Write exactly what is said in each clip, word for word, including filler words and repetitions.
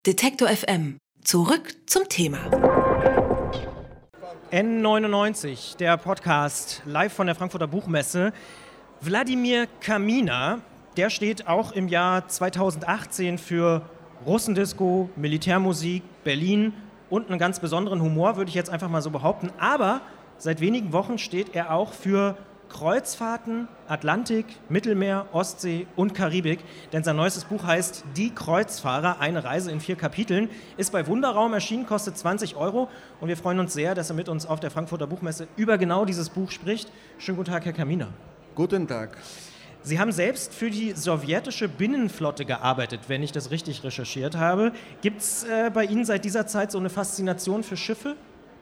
Detektor F M. Zurück zum Thema. N neunundneunzig, der Podcast, live von der Frankfurter Buchmesse. Wladimir Kaminer, der steht auch im Jahr zweitausendachtzehn für Russendisco, Militärmusik, Berlin und einen ganz besonderen Humor, würde ich jetzt einfach mal so behaupten. Aber seit wenigen Wochen steht er auch für Kreuzfahrten, Atlantik, Mittelmeer, Ostsee und Karibik. Denn sein neuestes Buch heißt Die Kreuzfahrer, eine Reise in vier Kapiteln. Ist bei Wunderraum erschienen, kostet zwanzig Euro. Und wir freuen uns sehr, dass er mit uns auf der Frankfurter Buchmesse über genau dieses Buch spricht. Schönen guten Tag, Herr Kaminer. Guten Tag. Sie haben selbst für die sowjetische Binnenflotte gearbeitet, wenn ich das richtig recherchiert habe. Gibt es äh, bei Ihnen seit dieser Zeit so eine Faszination für Schiffe?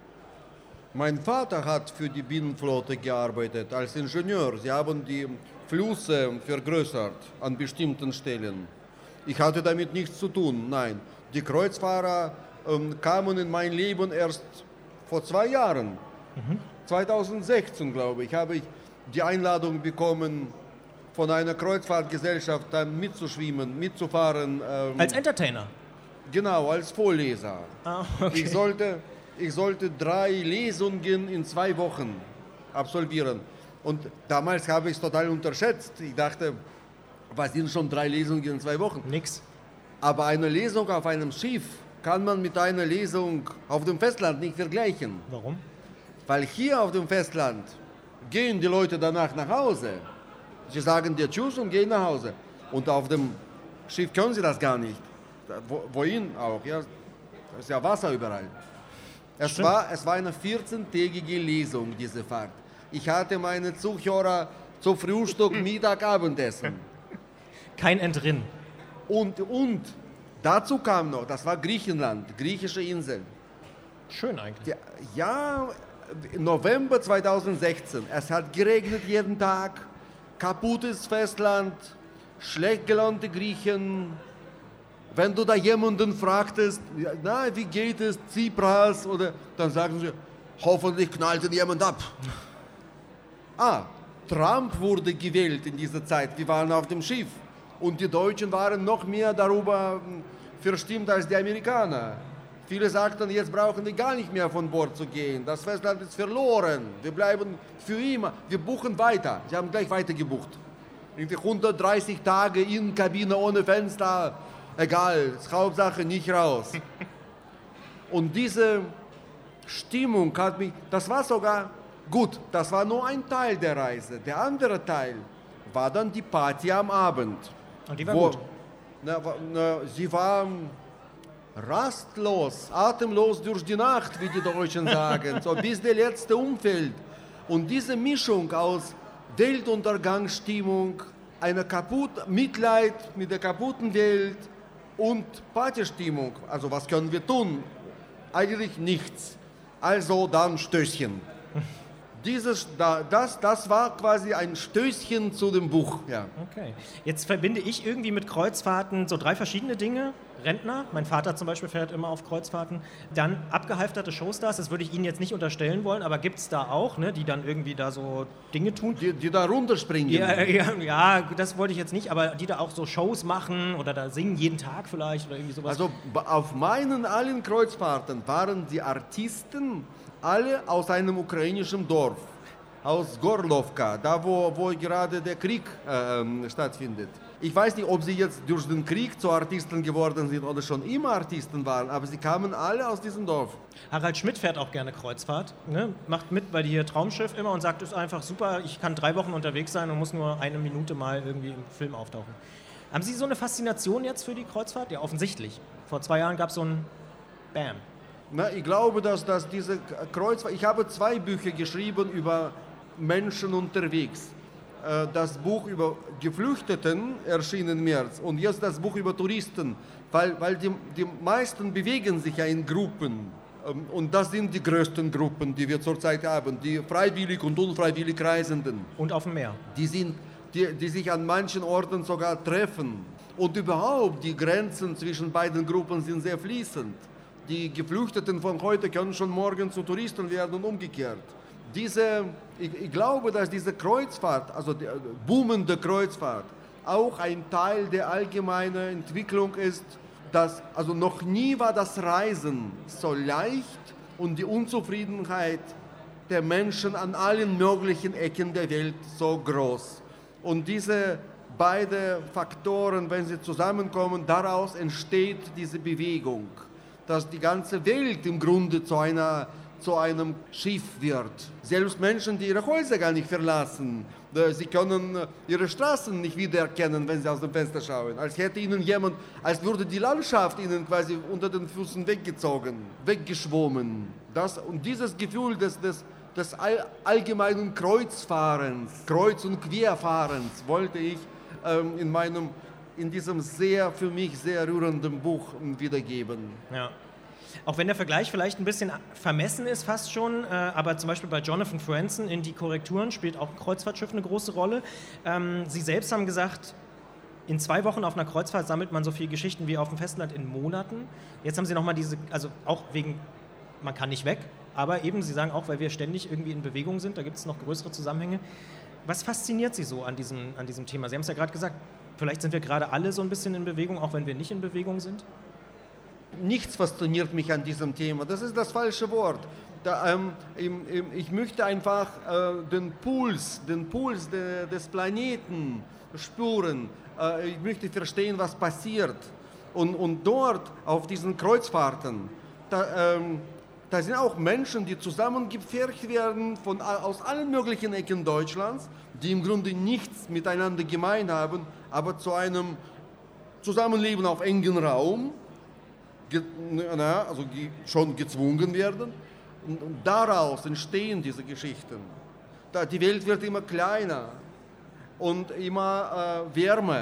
Mein Vater hat für die Binnenflotte gearbeitet als Ingenieur. Sie haben die Flüsse vergrößert an bestimmten Stellen. Ich hatte damit nichts zu tun, nein. Die Kreuzfahrer ähm, kamen in mein Leben erst vor zwei Jahren. Mhm. zweitausendsechzehn, glaube ich, habe ich die Einladung bekommen, von einer Kreuzfahrtgesellschaft dann mitzuschwimmen, mitzufahren. Ähm, als Entertainer? Genau, als Vorleser. Ah, okay. Ich sollte... Ich sollte drei Lesungen in zwei Wochen absolvieren. Und damals habe ich es total unterschätzt. Ich dachte, was sind schon drei Lesungen in zwei Wochen? Nix. Aber eine Lesung auf einem Schiff kann man mit einer Lesung auf dem Festland nicht vergleichen. Warum? Weil hier auf dem Festland gehen die Leute danach nach Hause. Sie sagen dir Tschüss und gehen nach Hause. Und auf dem Schiff können sie das gar nicht. Wo, wohin auch? Ja? Da ist ja Wasser überall. Es war, es war eine vierzehntägige Lesung, diese Fahrt. Ich hatte meine Zuhörer zu Frühstück, Mittag, Abendessen. Kein Entrinnen. Und, und dazu kam noch, das war Griechenland, griechische Insel. Schön eigentlich. Ja, November zweitausendsechzehn. Es hat geregnet jeden Tag, kaputtes Festland, schlecht gelaunte Griechen. Wenn du da jemanden fragtest, na, wie geht es, Tsipras, oder, dann sagen sie, hoffentlich knallt ihn jemand ab. Ah, Trump wurde gewählt in dieser Zeit, wir waren auf dem Schiff. Und die Deutschen waren noch mehr darüber verstimmt als die Amerikaner. Viele sagten, jetzt brauchen wir gar nicht mehr von Bord zu gehen, das Festland ist verloren, wir bleiben für immer, wir buchen weiter. Sie haben gleich weiter gebucht. hundertdreißig Tage in Kabine ohne Fenster. Egal, Hauptsache nicht raus. Und diese Stimmung hat mich, das war sogar gut, das war nur ein Teil der Reise. Der andere Teil war dann die Party am Abend. Und die war wo, gut? Na, na, sie war rastlos, atemlos durch die Nacht, wie die Deutschen sagen, so bis der letzte umfällt. Und diese Mischung aus Weltuntergangsstimmung, einer kaputt, Mitleid mit der kaputten Welt, und Partystimmung, also was können wir tun? Eigentlich nichts. Also dann Stößchen. Dieses, das, das war quasi ein Stößchen zu dem Buch. Ja. Okay. Jetzt verbinde ich irgendwie mit Kreuzfahrten so drei verschiedene Dinge. Rentner, mein Vater zum Beispiel fährt immer auf Kreuzfahrten. Dann abgehalfterte Showstars, das würde ich Ihnen jetzt nicht unterstellen wollen, aber gibt es da auch, ne, die dann irgendwie da so Dinge tun? Die, die da runterspringen. Ja, ja, ja, das wollte ich jetzt nicht, aber die da auch so Shows machen oder da singen jeden Tag vielleicht oder irgendwie sowas. Also auf meinen allen Kreuzfahrten waren die Artisten alle aus einem ukrainischen Dorf, aus Gorlovka, da wo, wo gerade der Krieg äh, stattfindet. Ich weiß nicht, ob sie jetzt durch den Krieg zu Artisten geworden sind oder schon immer Artisten waren, aber sie kamen alle aus diesem Dorf. Harald Schmidt fährt auch gerne Kreuzfahrt, ne? Macht mit bei hier Traumschiff immer und sagt, es ist einfach super, ich kann drei Wochen unterwegs sein und muss nur eine Minute mal irgendwie im Film auftauchen. Haben Sie so eine Faszination jetzt für die Kreuzfahrt? Ja, offensichtlich. Vor zwei Jahren gab es so ein Bam. Na, ich glaube, dass, dass diese Kreuzfahrt, ich habe zwei Bücher geschrieben über Menschen unterwegs. Das Buch über Geflüchteten erschien im März und jetzt das Buch über Touristen, weil, weil die, die meisten bewegen sich ja in Gruppen und das sind die größten Gruppen, die wir zurzeit haben, die freiwillig und unfreiwillig Reisenden. Und auf dem Meer. Die, sind, die, die sich an manchen Orten sogar treffen und überhaupt die Grenzen zwischen beiden Gruppen sind sehr fließend. Die Geflüchteten von heute können schon morgen zu Touristen werden und umgekehrt. Diese, ich, ich glaube, dass diese Kreuzfahrt, also die boomende Kreuzfahrt, auch ein Teil der allgemeinen Entwicklung ist dass, also noch nie war das Reisen so leicht und die Unzufriedenheit der Menschen an allen möglichen Ecken der Welt so groß. Und diese beiden Faktoren, wenn sie zusammenkommen, daraus entsteht diese Bewegung, dass die ganze Welt im Grunde zu einer zu einem Schiff wird. Selbst Menschen, die ihre Häuser gar nicht verlassen, sie können ihre Straßen nicht wiedererkennen, wenn sie aus dem Fenster schauen. Als hätte ihnen jemand, als würde die Landschaft ihnen quasi unter den Füßen weggezogen, weggeschwommen. Das, und dieses Gefühl des, des, des allgemeinen Kreuzfahrens, Kreuz- und Querfahrens wollte ich ähm, in meinem, in diesem sehr, für mich sehr rührenden Buch wiedergeben. Ja. Auch wenn der Vergleich vielleicht ein bisschen vermessen ist, fast schon, äh, aber zum Beispiel bei Jonathan Franzen in Die Korrekturen spielt auch ein Kreuzfahrtschiff eine große Rolle. Ähm, Sie selbst haben gesagt, in zwei Wochen auf einer Kreuzfahrt sammelt man so viele Geschichten wie auf dem Festland in Monaten. Jetzt haben Sie nochmal diese, also auch wegen, man kann nicht weg, aber eben, Sie sagen auch, weil wir ständig irgendwie in Bewegung sind, da gibt es noch größere Zusammenhänge. Was fasziniert Sie so an diesem, an diesem Thema? Sie haben es ja gerade gesagt, vielleicht sind wir gerade alle so ein bisschen in Bewegung, auch wenn wir nicht in Bewegung sind. Nichts fasziniert mich an diesem Thema, das ist das falsche Wort. Da, ähm, ich möchte einfach äh, den Puls, den Puls de, des Planeten spüren. Äh, ich möchte verstehen, was passiert. Und, und dort, auf diesen Kreuzfahrten, da, ähm, da sind auch Menschen, die zusammengepfercht werden von, aus allen möglichen Ecken Deutschlands, die im Grunde nichts miteinander gemein haben, aber zu einem Zusammenleben auf engem Raum Ge, na, also ge, schon gezwungen werden. Und, und daraus entstehen diese Geschichten. Da, die Welt wird immer kleiner und immer äh, wärmer.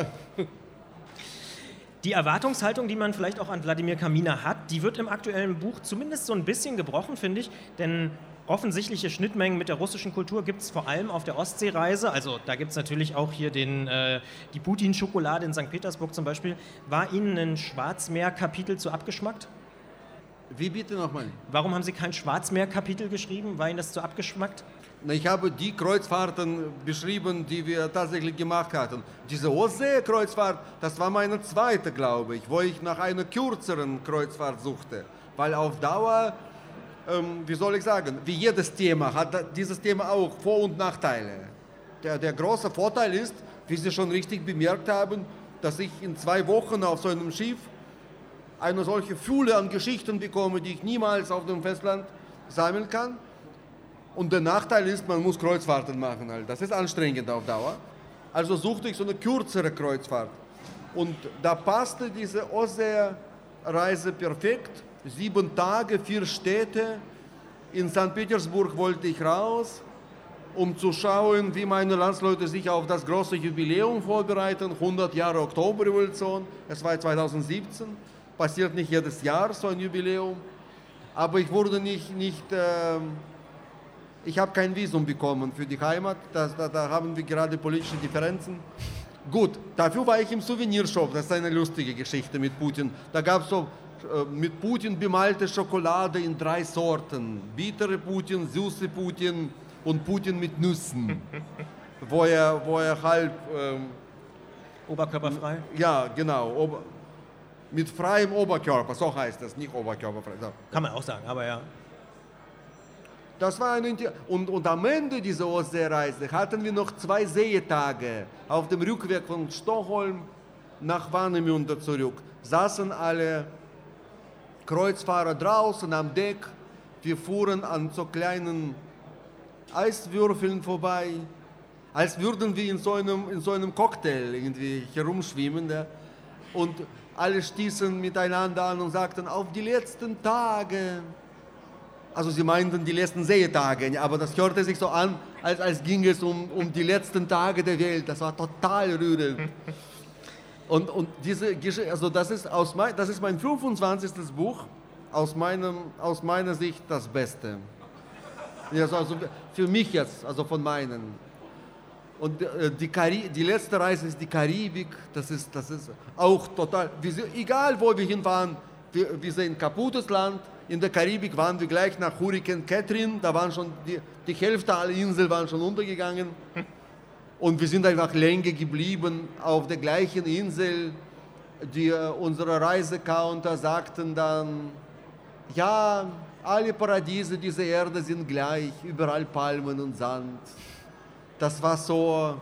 Die Erwartungshaltung, die man vielleicht auch an Wladimir Kaminer hat, die wird im aktuellen Buch zumindest so ein bisschen gebrochen, finde ich, denn offensichtliche Schnittmengen mit der russischen Kultur gibt es vor allem auf der Ostseereise. Also da gibt es natürlich auch hier den, äh, die Putin-Schokolade in Sankt Petersburg zum Beispiel. War Ihnen ein Schwarzmeer-Kapitel zu abgeschmackt? Wie bitte nochmal? Warum haben Sie kein Schwarzmeer-Kapitel geschrieben? War Ihnen das zu abgeschmackt? Ich habe die Kreuzfahrten beschrieben, die wir tatsächlich gemacht hatten. Diese Ostsee-Kreuzfahrt, das war meine zweite, glaube ich, wo ich nach einer kürzeren Kreuzfahrt suchte. Weil auf Dauer... Ähm, wie soll ich sagen, wie jedes Thema hat dieses Thema auch Vor- und Nachteile. Der, der große Vorteil ist, wie Sie schon richtig bemerkt haben, dass ich in zwei Wochen auf so einem Schiff eine solche Fülle an Geschichten bekomme, die ich niemals auf dem Festland sammeln kann. Und der Nachteil ist, man muss Kreuzfahrten machen. Halt. Das ist anstrengend auf Dauer. Also suchte ich so eine kürzere Kreuzfahrt. Und da passte diese Ostsee-Reise perfekt. Sieben Tage, vier Städte. In Sankt Petersburg wollte ich raus, um zu schauen, wie meine Landsleute sich auf das große Jubiläum vorbereiten. hundert Jahre Oktoberrevolution, es war zweitausendsiebzehn. Passiert nicht jedes Jahr so ein Jubiläum. Aber ich wurde nicht, nicht äh, ich habe kein Visum bekommen für die Heimat. Das, da, da haben wir gerade politische Differenzen. Gut, dafür war ich im Souvenirshop. Das ist eine lustige Geschichte mit Putin. Da gab es so mit Putin bemalte Schokolade in drei Sorten. Bittere Putin, süße Putin und Putin mit Nüssen. wo, er, wo er halb... Ähm, Oberkörperfrei? Ja, genau. Ober, mit freiem Oberkörper, so heißt das, nicht oberkörperfrei. So. Kann man auch sagen, aber ja. Das war eine, und, und am Ende dieser Ostseereise hatten wir noch zwei Seetage auf dem Rückweg von Stockholm nach Warnemünde zurück. Saßen alle Kreuzfahrer draußen am Deck, wir fuhren an so kleinen Eiswürfeln vorbei, als würden wir in so einem, in so einem Cocktail irgendwie herumschwimmen. Ja? Und alle stießen miteinander an und sagten, auf die letzten Tage. Also sie meinten die letzten Seetage, aber das hörte sich so an, als, als ging es um, um die letzten Tage der Welt. Das war total rührend. Und, und diese Geschichte, also das ist, aus mein, das ist mein fünfundzwanzigstes Buch, aus, meinem, aus meiner Sicht das Beste. Also, also für mich jetzt, also von meinen. Und äh, die, Kari- die letzte Reise ist die Karibik, das ist, das ist auch total, wir, egal wo wir hinfahren, wir, wir sehen kaputtes Land. In der Karibik waren wir gleich nach Hurrikan Catherine, da waren schon die, die Hälfte aller Inseln waren schon untergegangen. Und wir sind einfach länger geblieben auf der gleichen Insel. die, unsere Reisecounter sagten dann, ja, alle Paradiese dieser Erde sind gleich, überall Palmen und Sand. Das war so,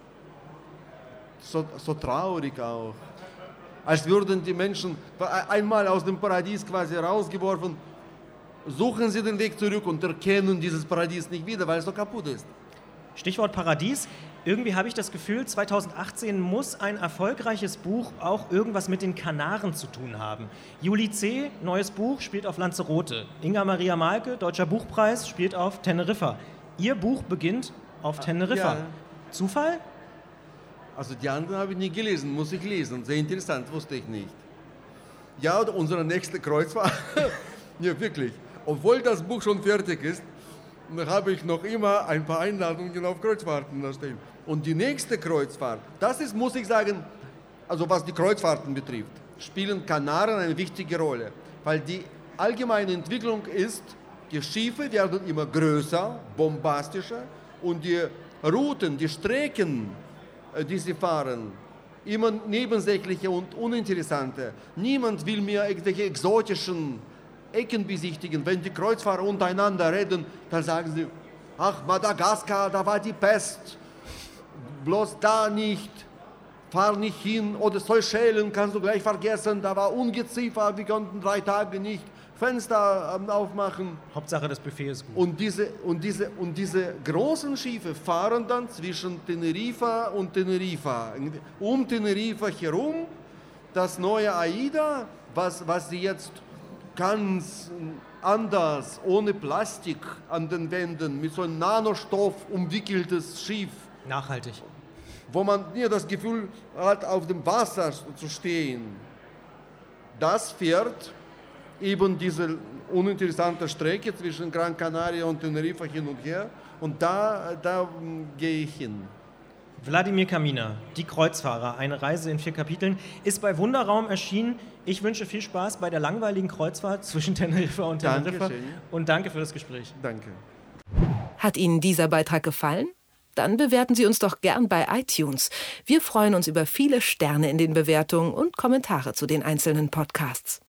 so, so traurig auch. Als würden die Menschen einmal aus dem Paradies quasi rausgeworfen, suchen sie den Weg zurück und erkennen dieses Paradies nicht wieder, weil es so kaputt ist. Stichwort Paradies. Irgendwie habe ich das Gefühl, zweitausendachtzehn muss ein erfolgreiches Buch auch irgendwas mit den Kanaren zu tun haben. Juli C., neues Buch, spielt auf Lanzarote. Inga Maria Malke, Deutscher Buchpreis, spielt auf Teneriffa. Ihr Buch beginnt auf Teneriffa. Ja. Zufall? Also die anderen habe ich nie gelesen, muss ich lesen. Sehr interessant, wusste ich nicht. Ja, und unsere nächste Kreuzfahrt, ja wirklich, obwohl das Buch schon fertig ist, habe ich noch immer ein paar Einladungen auf Kreuzfahrten da stehen. Und die nächste Kreuzfahrt, das ist, muss ich sagen, also was die Kreuzfahrten betrifft, spielen Kanaren eine wichtige Rolle. Weil die allgemeine Entwicklung ist, die Schiffe werden immer größer, bombastischer und die Routen, die Strecken, die sie fahren, immer nebensächlicher und uninteressanter. Niemand will mehr irgendwelche exotischen Ecken besichtigen. Wenn die Kreuzfahrer untereinander reden, dann sagen sie, ach, Madagaskar, da war die Pest, bloß da nicht, fahr nicht hin. Oder Seychellen kannst du gleich vergessen, da war Ungeziefer, wir konnten drei Tage nicht Fenster aufmachen. Hauptsache das Buffet ist gut. Und diese, und, diese, und diese großen Schiffe fahren dann zwischen Teneriffa und Teneriffa. Um Teneriffa herum das neue AIDA, was, was sie jetzt ganz anders, ohne Plastik an den Wänden, mit so einem Nanostoff umwickeltes Schiff. Nachhaltig. Wo man ja, das Gefühl hat, auf dem Wasser zu stehen. Das fährt eben diese uninteressante Strecke zwischen Gran Canaria und Teneriffa hin und her. Und da, da gehe ich hin. Wladimir Kaminer, Die Kreuzfahrer, eine Reise in vier Kapiteln, ist bei Wunderraum erschienen. Ich wünsche viel Spaß bei der langweiligen Kreuzfahrt zwischen Teneriffa und Teneriffa. Dankeschön. Und danke für das Gespräch. Danke. Hat Ihnen dieser Beitrag gefallen? Dann bewerten Sie uns doch gern bei iTunes. Wir freuen uns über viele Sterne in den Bewertungen und Kommentare zu den einzelnen Podcasts.